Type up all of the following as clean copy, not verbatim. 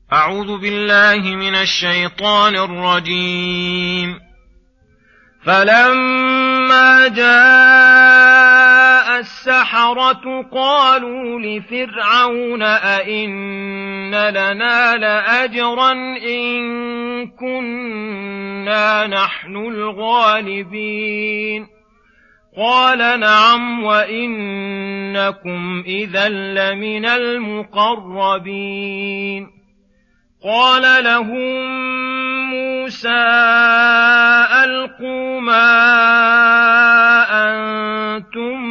أعوذ بالله من الشيطان الرجيم. فلما جاء السحرة قالوا لفرعون أئن لنا لأجرا إن كنا نحن الغالبين قال نعم وإنكم إذا لمن المقربين قال لهم موسى ألقوا ما أنتم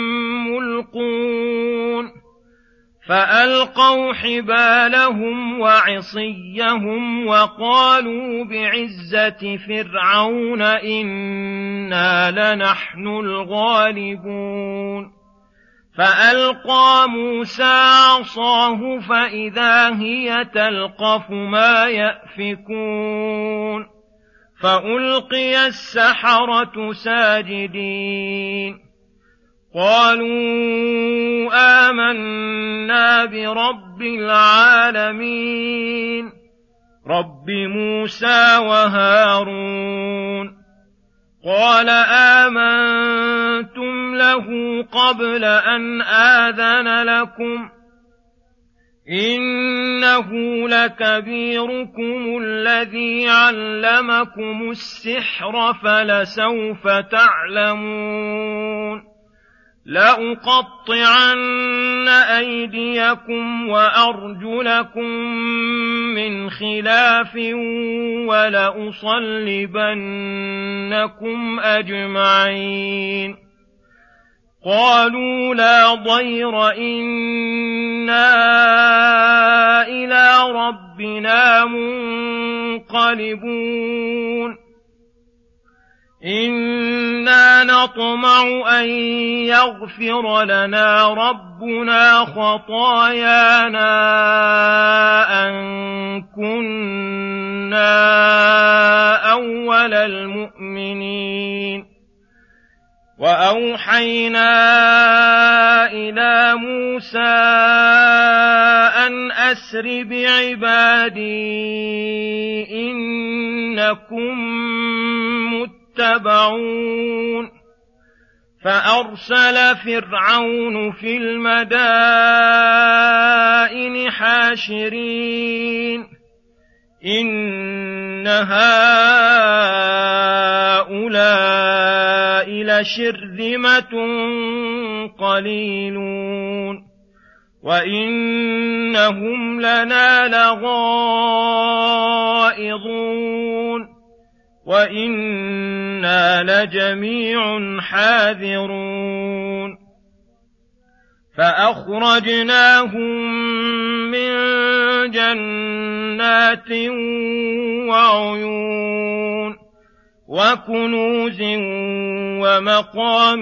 ملقون فألقوا حبالهم وعصيهم وقالوا بعزة فرعون إنا لنحن الغالبون فألقى موسى عصاه فإذا هي تلقف ما يأفكون فألقي السحرة ساجدين قالوا آمنا برب العالمين رب موسى وهارون قال آمنتم له قبل أن آذن لكم إنه لكبيركم الذي علمكم السحر فلسوف تعلمون لأقطعن أيديكم وأرجلكم من خلاف ولأصلبنكم أجمعين قالوا لا ضير إنا إلى ربنا منقلبون إنا نطمع أن يغفر لنا ربنا خطايانا أن كنا أول المؤمنين وأوحينا إلى موسى أن أسر بعبادي إنكم متبعون فأرسل فرعون في المدائن حاشرين إن هؤلاء لشرذمة قليلون وإنهم لنا لغائظون وإنا لجميع حاذرون فأخرجناهم من جنات وعيون وكنوز ومقام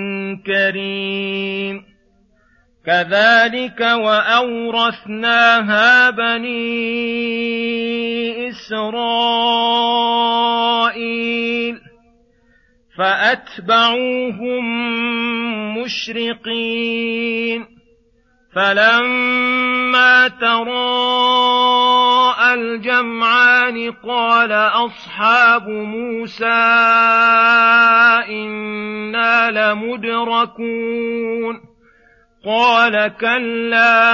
كريم كذلك وأورثناها بني إسرائيل فأتبعوهم مشرقين فلما تراءى الجمعان قال أصحاب موسى إنا لمدركون قال كلا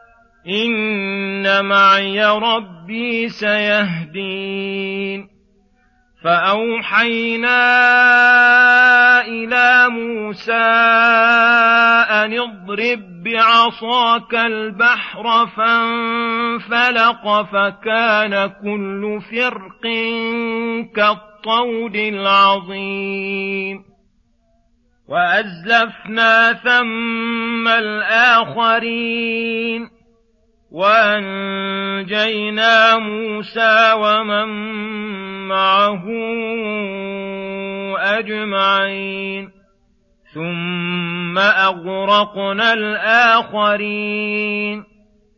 إن معي ربي سيهدين فأوحينا إلى موسى أن اضرب بعصاك البحر فانفلق فكان كل فرق كالطود العظيم وأزلفنا ثم الآخرين وأنجينا موسى ومن معه أجمعين ثم أغرقنا الآخرين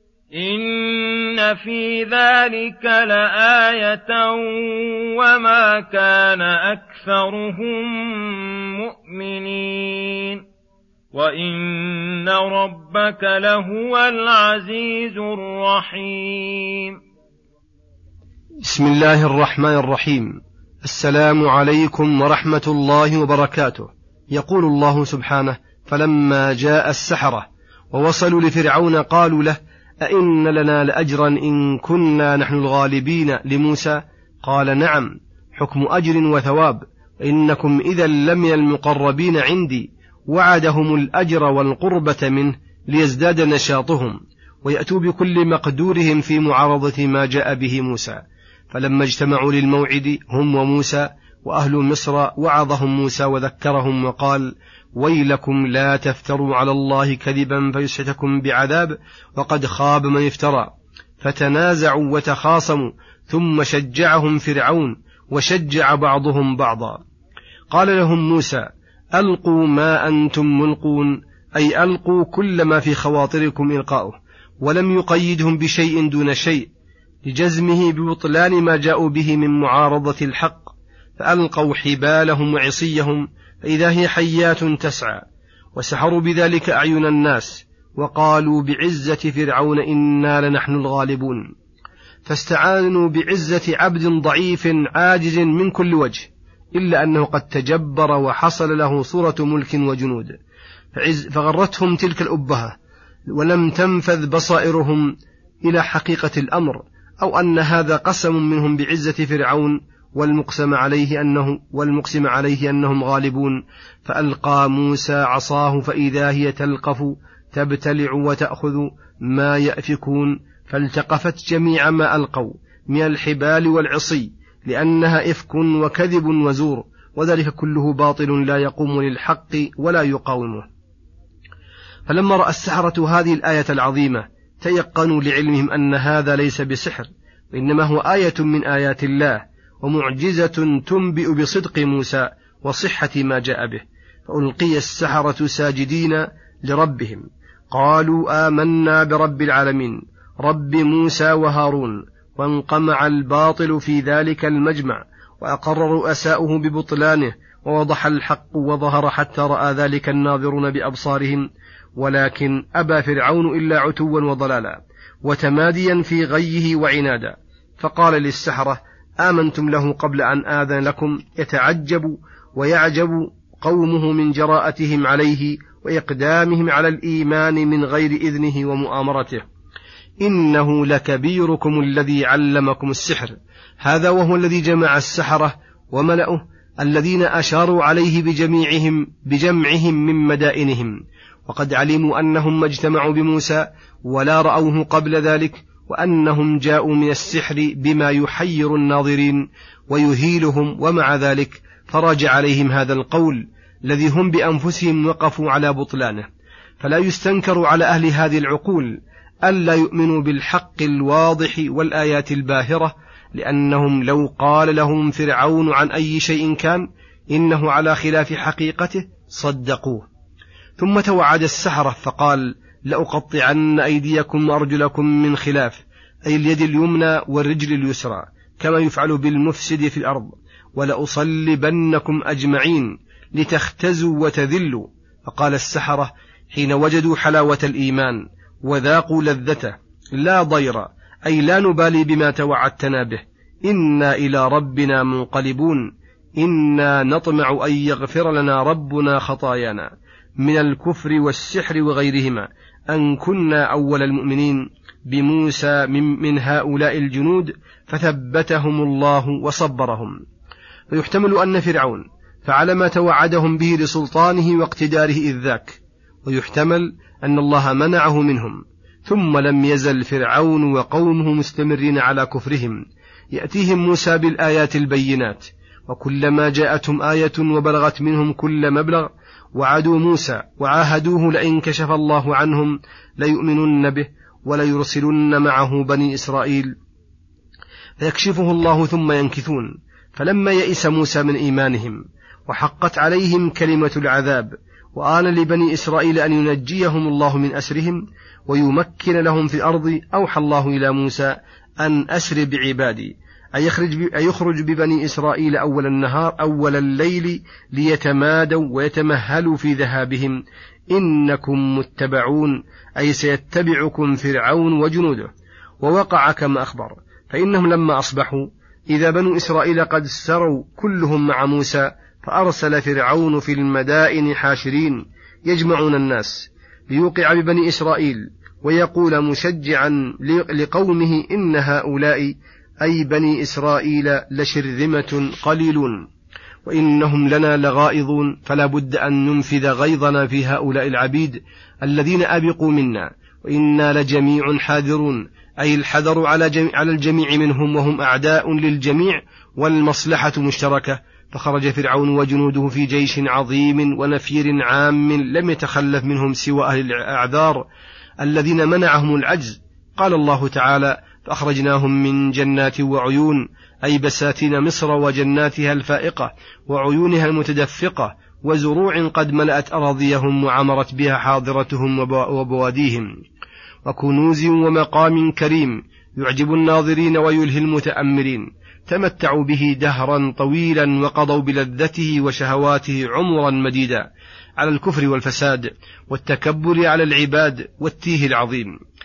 إن في ذلك لآية وما كان أكثرهم مؤمنين وإن ربك لهو العزيز الرحيم. بسم الله الرحمن الرحيم. السلام عليكم ورحمة الله وبركاته. يقول الله سبحانه: فلما جاء السحرة ووصلوا لفرعون قالوا له: أئن لنا لأجرا إن كنا نحن الغالبين لموسى؟ قال: نعم، حكم أجر وثواب، إنكم إذا لمن المقربين عندي. وعدهم الأجر والقربة منه ليزداد نشاطهم ويأتوا بكل مقدورهم في معارضة ما جاء به موسى. فلما اجتمعوا للموعد هم وموسى وأهل مصر وعظهم موسى وذكرهم وقال: ويلكم لا تفتروا على الله كذبا فيسحتكم بعذاب وقد خاب من افترى. فتنازعوا وتخاصموا ثم شجعهم فرعون وشجع بعضهم بعضا. قال لهم موسى: ألقوا ما أنتم ملقون، أي ألقوا كل ما في خواطركم إلقاؤه، ولم يقيدهم بشيء دون شيء لجزمه ببطلان ما جاءوا به من معارضة الحق. فألقوا حبالهم وعصيهم فإذا هي حيات تسعى، وسحروا بذلك أعين الناس، وقالوا بعزة فرعون إنا لنحن الغالبون. فاستعانوا بعزة عبد ضعيف عاجز من كل وجه، إلا أنه قد تجبر وحصل له صورة ملك وجنود، فغرتهم تلك الأبهة ولم تنفذ بصائرهم إلى حقيقة الأمر، أو أن هذا قسم منهم بعزة فرعون والمقسم عليه أنهم غالبون. فألقى موسى عصاه فإذا هي تلقف تبتلع وتأخذ ما يأفكون، فالتقفت جميع ما ألقوا من الحبال والعصي، لأنها إفك وكذب وزور، وذلك كله باطل لا يقوم للحق ولا يقاومه. فلما رأى السحرة هذه الآية العظيمة تيقنوا لعلمهم أن هذا ليس بسحر، وإنما هو آية من آيات الله ومعجزة تنبئ بصدق موسى وصحة ما جاء به. فألقي السحرة ساجدين لربهم، قالوا آمنا برب العالمين رب موسى وهارون. وانقمع الباطل في ذلك المجمع، وأقر رؤساؤه ببطلانه، ووضح الحق وظهر حتى رأى ذلك الناظرون بأبصارهم. ولكن أبى فرعون إلا عتوا وضلالا وتماديا في غيه وعنادا، فقال للسحرة: آمنتم له قبل أن آذن لكم؟ يتعجب ويعجب قومه من جراءتهم عليه وإقدامهم على الإيمان من غير إذنه ومؤامرته. إنه لكبيركم الذي علمكم السحر. هذا وهو الذي جمع السحرة وملأه الذين أشاروا عليه بجمعهم من مدائنهم، وقد علموا أنهم ما اجتمعوا بموسى ولا رأوه قبل ذلك، وأنهم جاءوا من السحر بما يحير الناظرين ويهيلهم. ومع ذلك فرج عليهم هذا القول الذي هم بأنفسهم وقفوا على بطلانه. فلا يستنكر على أهل هذه العقول ألا يؤمنوا بالحق الواضح والآيات الباهرة، لأنهم لو قال لهم فرعون عن أي شيء كان إنه على خلاف حقيقته صدقوه. ثم توعد السحرة فقال: لأقطعن أيديكم وأرجلكم من خلاف، أي اليد اليمنى والرجل اليسرى، كما يفعل بالمفسد في الأرض، ولأصلبنكم أجمعين لتختزوا وتذلوا. فقال السحرة حين وجدوا حلاوة الإيمان وذاقوا لذته: لا ضير، أي لا نبالي بما توعدتنا به، إنا إلى ربنا منقلبون، إنا نطمع أن يغفر لنا ربنا خطايانا من الكفر والسحر وغيرهما، أن كنا أول المؤمنين بموسى من هؤلاء الجنود، فثبتهم الله وصبرهم. فيحتمل أن فرعون فعل ما توعدهم به لسلطانه واقتداره إذ ذاك، ويحتمل أن الله منعه منهم. ثم لم يزل فرعون وقومه مستمرين على كفرهم، يأتيهم موسى بالآيات البينات، وكلما جاءتهم آية وبلغت منهم كل مبلغ وعدوا موسى وعاهدوه لئن كشف الله عنهم ليؤمنن به وليرسلن معه بني إسرائيل، فيكشفه الله ثم ينكثون. فلما يئس موسى من إيمانهم وحقت عليهم كلمة العذاب، وآن لبني إسرائيل أن ينجيهم الله من أسرهم ويمكن لهم في الأرض، أوحى الله إلى موسى أن أسر بعبادي، أن يخرج ببني إسرائيل أول النهار أول الليل ليتمادوا ويتمهلوا في ذهابهم إنكم متبعون، أي سيتبعكم فرعون وجنوده. ووقع كما أخبر، فإنهم لما أصبحوا إذا بنو إسرائيل قد سروا كلهم مع موسى، فأرسل فرعون في المدائن حاشرين يجمعون الناس ليوقع ببني إسرائيل، ويقول مشجعا لقومه إن هؤلاء أي بني إسرائيل لشرذمة قليلون وإنهم لنا لغائظون، فلا بد أن ننفذ غيظنا في هؤلاء العبيد الذين أبقوا منا، وإنا لجميع حاذرون، أي الحذر على الجميع منهم، وهم أعداء للجميع والمصلحة مشتركة. فخرج فرعون وجنوده في جيش عظيم ونفير عام لم يتخلف منهم سوى أهل الأعذار الذين منعهم العجز. قال الله تعالى: فأخرجناهم من جنات وعيون، أي بساتين مصر وجناتها الفائقة وعيونها المتدفقة وزروع قد ملأت أراضيهم وعمرت بها حاضرتهم وبواديهم، وكنوز ومقام كريم يعجب الناظرين ويلهي المتأمرين، تمتعوا به دهرا طويلا وقضوا بلذته وشهواته عمرا مديدا على الكفر والفساد والتكبر على العباد والتيه العظيم.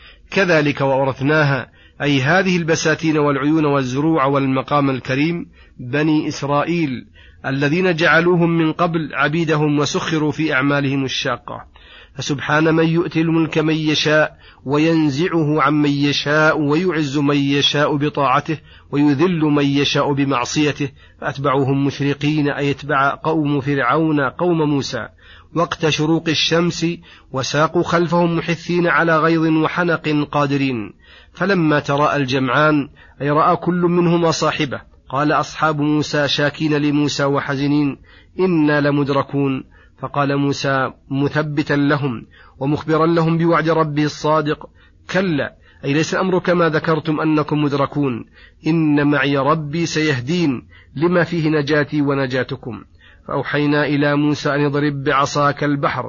كذلك وأورثناها، أي هذه البساتين والعيون والزروع والمقام الكريم، بني إسرائيل الذين جعلوهم من قبل عبيدهم وسخروا في أعمالهم الشاقة. فسبحان من يؤتي الملك من يشاء وينزعه عن من يشاء ويعز من يشاء بطاعته ويذل من يشاء بمعصيته، فأتبعوهم مشرقين، أي اتبع قوم فرعون قوم موسى وقت شروق الشمس، وساقوا خلفهم محثين على غيظ وحنق قادرين. فلما تراءى الجمعان، أي رأى كل منهما صاحبه، قال أصحاب موسى شاكين لموسى وحزنين: إنا لمدركون. فقال موسى مثبتا لهم ومخبرا لهم بوعد ربه الصادق: كلا، أي ليس الأمر كما ذكرتم أنكم مدركون، إن معي ربي سيهدين لما فيه نجاتي ونجاتكم. فأوحينا إلى موسى أن يضرب بعصاك البحر،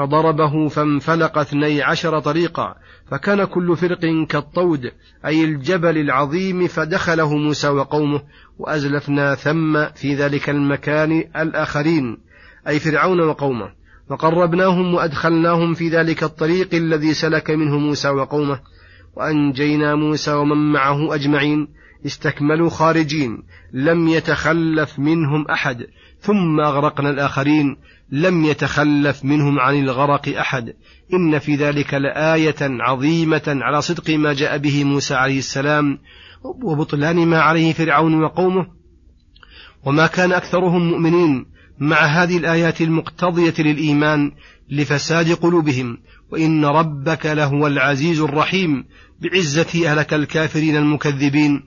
فضربه فانفلق 12 طريقا، فكان كل فرق كالطود، أي الجبل العظيم، فدخله موسى وقومه، وأزلفنا ثم في ذلك المكان الآخرين، أي فرعون وقومه، وقربناهم وأدخلناهم في ذلك الطريق الذي سلك منه موسى وقومه، وأنجينا موسى ومن معه أجمعين، استكملوا خارجين لم يتخلف منهم أحد، ثم أغرقنا الآخرين لم يتخلف منهم عن الغرق أحد. إن في ذلك لآية عظيمة على صدق ما جاء به موسى عليه السلام وبطلان ما عليه فرعون وقومه، وما كان أكثرهم مؤمنين، مع هذه الآيات المقتضية للإيمان لفساد قلوبهم. وإن ربك لهو العزيز الرحيم، بعزته أهلك الكافرين المكذبين،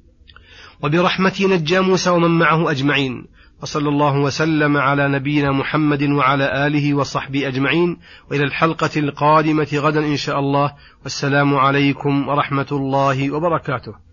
وبرحمته نجى موسى ومن معه أجمعين. وصلى الله وسلم على نبينا محمد وعلى آله وصحبه أجمعين، وإلى الحلقة القادمة غدا إن شاء الله، والسلام عليكم ورحمة الله وبركاته.